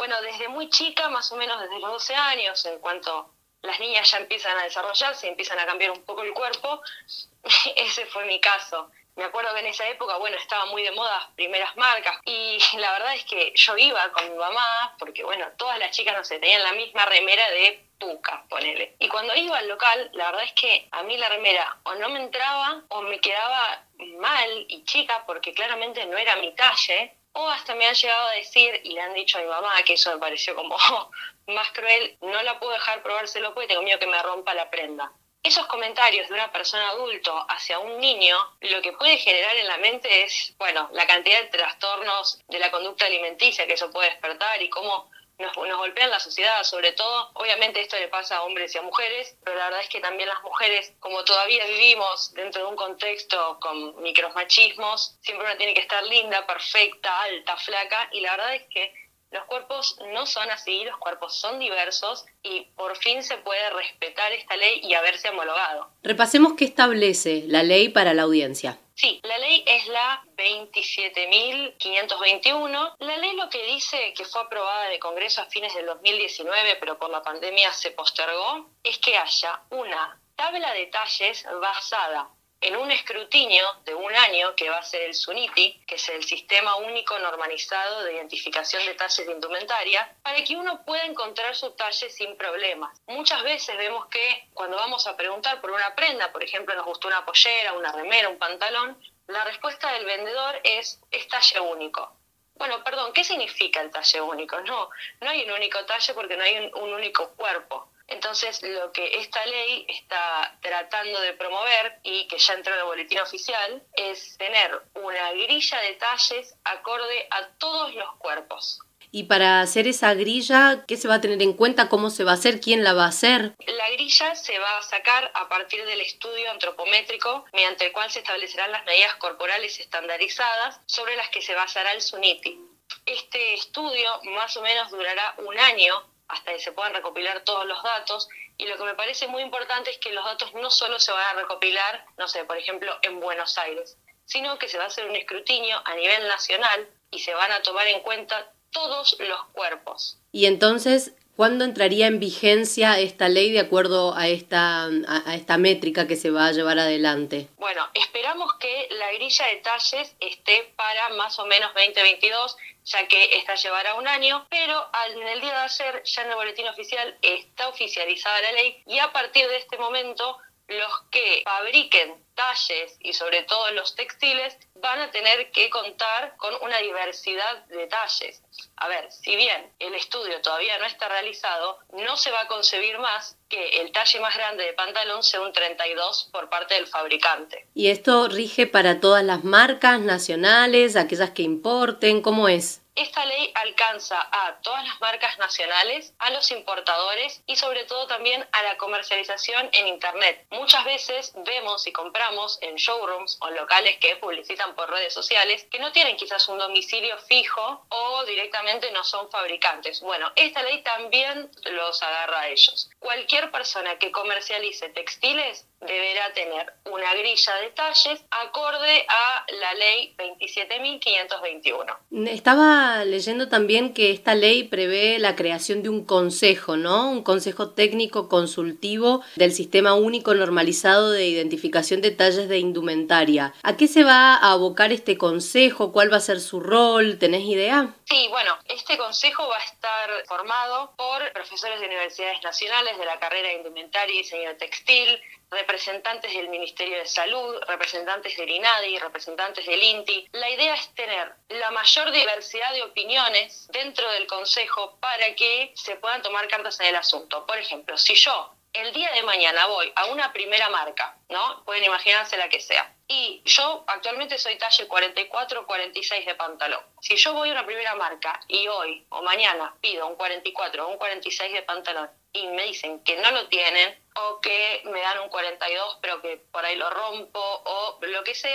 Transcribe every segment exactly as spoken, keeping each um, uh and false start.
Bueno, desde muy chica, más o menos desde los doce años, en cuanto las niñas ya empiezan a desarrollarse y empiezan a cambiar un poco el cuerpo, ese fue mi caso. Me acuerdo que en esa época, bueno, estaba muy de moda las primeras marcas y la verdad es que yo iba con mi mamá porque, bueno, todas las chicas, no sé, tenían la misma remera de Puka, ponele. Y cuando iba al local, la verdad es que a mí la remera o no me entraba o me quedaba mal y chica porque claramente no era mi talle, o hasta me han llegado a decir y le han dicho a mi mamá, que eso me pareció como más cruel, no la puedo dejar probárselo porque tengo miedo que me rompa la prenda. Esos comentarios de una persona adulto hacia un niño, lo que puede generar en la mente es, bueno, la cantidad de trastornos de la conducta alimenticia que eso puede despertar y cómo nos, nos golpea en la sociedad, sobre todo. Obviamente esto le pasa a hombres y a mujeres, pero la verdad es que también las mujeres, como todavía vivimos dentro de un contexto con micromachismos, siempre una tiene que estar linda, perfecta, alta, flaca, y la verdad es que los cuerpos no son así, los cuerpos son diversos y por fin se puede respetar esta ley y haberse homologado. Repasemos qué establece la ley para la audiencia. Sí, la ley es la veintisiete mil quinientos veintiuno. La ley lo que dice, que fue aprobada en el Congreso a fines del dos mil diecinueve, pero por la pandemia se postergó, es que haya una tabla de talles basada en un escrutinio de un año que va a ser el SUNITI, que es el Sistema Único Normalizado de Identificación de Talles de Indumentaria, para que uno pueda encontrar su talle sin problemas. Muchas veces vemos que cuando vamos a preguntar por una prenda, por ejemplo, nos gustó una pollera, una remera, un pantalón, la respuesta del vendedor es, es talle único. Bueno, perdón, ¿qué significa el talle único? No, no hay un único talle porque no hay un, un único cuerpo. Entonces, lo que esta ley está tratando de promover, y que ya entró en el boletín oficial, es tener una grilla de talles acorde a todos los cuerpos. Y para hacer esa grilla, ¿qué se va a tener en cuenta? ¿Cómo se va a hacer? ¿Quién la va a hacer? La grilla se va a sacar a partir del estudio antropométrico, mediante el cual se establecerán las medidas corporales estandarizadas sobre las que se basará el SUNITI. Este estudio más o menos durará un año, hasta que se puedan recopilar todos los datos, y lo que me parece muy importante es que los datos no solo se van a recopilar, no sé, por ejemplo, en Buenos Aires, sino que se va a hacer un escrutinio a nivel nacional y se van a tomar en cuenta todos los cuerpos. Y entonces, ¿cuándo entraría en vigencia esta ley de acuerdo a esta, a, a esta métrica que se va a llevar adelante? Bueno, esperamos que la grilla de talles esté para más o menos veinte veintidós, ya que esta llevará un año, pero en el día de ayer, ya en el boletín oficial, está oficializada la ley y a partir de este momento los que fabriquen talles y sobre todo los textiles van a tener que contar con una diversidad de talles. A ver, si bien el estudio todavía no está realizado, no se va a concebir más que el talle más grande de pantalón sea un treinta y dos por parte del fabricante. ¿Y esto rige para todas las marcas nacionales, aquellas que importen? ¿Cómo es? Esta ley alcanza a todas las marcas nacionales, a los importadores y sobre todo también a la comercialización en Internet. Muchas veces vemos y compramos en showrooms o locales que publicitan por redes sociales que no tienen quizás un domicilio fijo o directamente no son fabricantes. Bueno, esta ley también los agarra a ellos. Cualquier persona que comercialice textiles deberá tener una grilla de talles acorde a la ley veintisiete mil quinientos veintiuno. Estaba leyendo también que esta ley prevé la creación de un consejo, ¿no? Un consejo técnico consultivo del Sistema Único Normalizado de Identificación de Talles de Indumentaria. ¿A qué se va a abocar este consejo? ¿Cuál va a ser su rol? ¿Tenés idea? Sí, bueno, este consejo va a estar formado por profesores de universidades nacionales de la carrera de Indumentaria y Diseño Textil, representantes del Ministerio de Salud, representantes del INADI, representantes del INTI. La idea es tener la mayor diversidad de opiniones dentro del consejo para que se puedan tomar cartas en el asunto. Por ejemplo, si yo el día de mañana voy a una primera marca, ¿no? Pueden imaginarse la que sea. Y yo actualmente soy talle cuarenta y cuatro cuarenta y seis de pantalón. Si yo voy a una primera marca y hoy o mañana pido un cuarenta y cuatro o un cuarenta y seis de pantalón y me dicen que no lo tienen o que me dan un cuarenta y dos pero que por ahí lo rompo o lo que sea,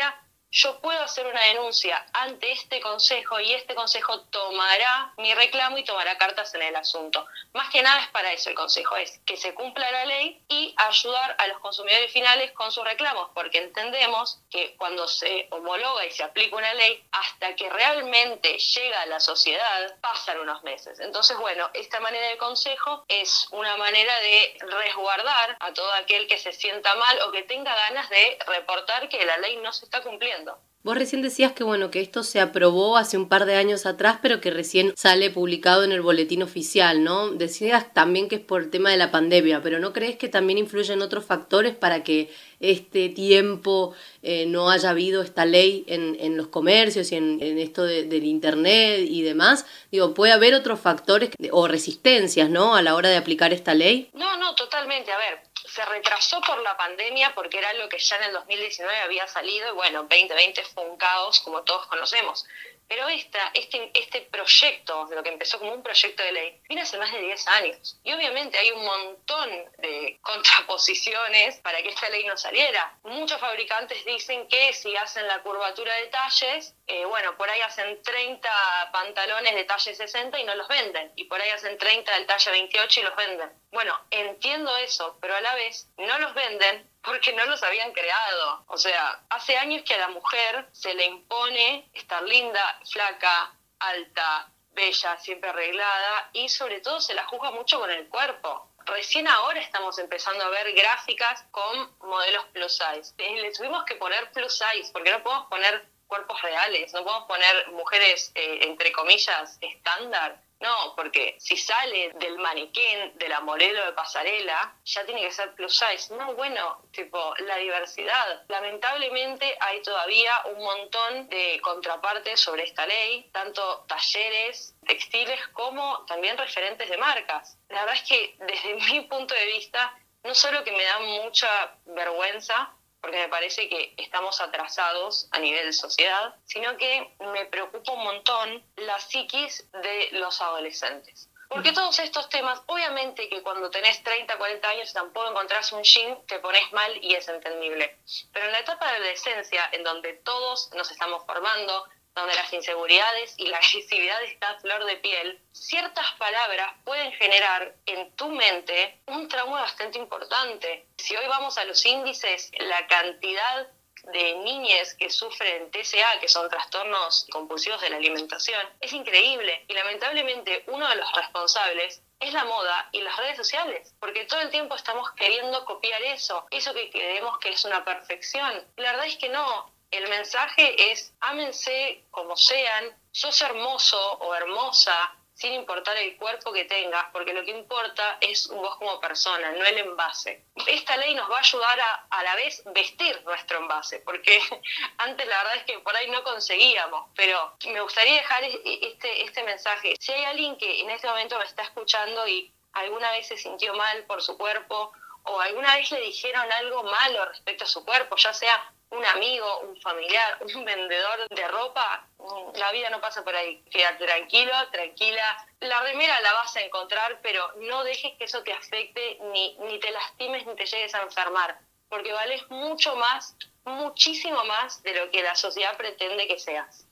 yo puedo hacer una denuncia ante este consejo y este consejo tomará mi reclamo y tomará cartas en el asunto. Más que nada es para eso el consejo, es que se cumpla la ley y ayudar a los consumidores finales con sus reclamos, porque entendemos que cuando se homologa y se aplica una ley, hasta que realmente llega a la sociedad, pasan unos meses. Entonces, bueno, esta manera de consejo es una manera de resguardar a todo aquel que se sienta mal o que tenga ganas de reportar que la ley no se está cumpliendo. Vos recién decías que bueno, que esto se aprobó hace un par de años atrás, pero que recién sale publicado en el boletín oficial, ¿no? Decías también que es por el tema de la pandemia, pero ¿no crees que también influyen otros factores para que este tiempo eh, no haya habido esta ley en, en los comercios y en, en esto de, del internet y demás? Digo, ¿puede haber otros factores o resistencias, ¿no?, a la hora de aplicar esta ley? No, no, totalmente. A ver, se retrasó por la pandemia porque era algo que ya en el dos mil diecinueve había salido y bueno, veinte veinte fue un caos como todos conocemos. Pero esta, este, este proyecto, de lo que empezó como un proyecto de ley, viene hace más de diez años. Y obviamente hay un montón de contraposiciones para que esta ley no saliera. Muchos fabricantes dicen que si hacen la curvatura de talles, eh, bueno, por ahí hacen treinta pantalones de talle sesenta y no los venden. Y por ahí hacen treinta del talle veintiocho y los venden. Bueno, entiendo eso, pero a la vez no los venden porque no los habían creado. O sea, hace años que a la mujer se le impone estar linda, flaca, alta, bella, siempre arreglada y sobre todo se la juzga mucho con el cuerpo. Recién ahora estamos empezando a ver gráficas con modelos plus size. Le tuvimos que poner plus size porque no podemos poner cuerpos reales, no podemos poner mujeres, eh, entre comillas, estándar. No, porque si sale del maniquén, de la modelo de pasarela, ya tiene que ser plus size. No, bueno, tipo, la diversidad. Lamentablemente hay todavía un montón de contrapartes sobre esta ley, tanto talleres, textiles, como también referentes de marcas. La verdad es que desde mi punto de vista, no solo que me da mucha vergüenza, porque me parece que estamos atrasados a nivel de sociedad, sino que me preocupa un montón la psiquis de los adolescentes. Porque todos estos temas, obviamente que cuando tenés treinta, cuarenta años tampoco encontrás un jean, te pones mal y es entendible. Pero en la etapa de adolescencia, en donde todos nos estamos formando, donde las inseguridades y la agresividad está a flor de piel, ciertas palabras pueden generar en tu mente un trauma bastante importante. Si hoy vamos a los índices, la cantidad de niñas que sufren T C A, que son trastornos compulsivos de la alimentación, es increíble. Y lamentablemente uno de los responsables es la moda y las redes sociales, porque todo el tiempo estamos queriendo copiar eso, eso que creemos que es una perfección. Y la verdad es que no. El mensaje es, ámense como sean, sos hermoso o hermosa, sin importar el cuerpo que tengas, porque lo que importa es vos como persona, no el envase. Esta ley nos va a ayudar a, a la vez, vestir nuestro envase, porque antes la verdad es que por ahí no conseguíamos, pero me gustaría dejar este, este mensaje. Si hay alguien que en este momento me está escuchando y alguna vez se sintió mal por su cuerpo, o alguna vez le dijeron algo malo respecto a su cuerpo, ya sea un amigo, un familiar, un vendedor de ropa, la vida no pasa por ahí. Quédate tranquilo, tranquila. La remera la vas a encontrar, pero no dejes que eso te afecte, ni, ni te lastimes, ni te llegues a enfermar, porque vales mucho más, muchísimo más de lo que la sociedad pretende que seas.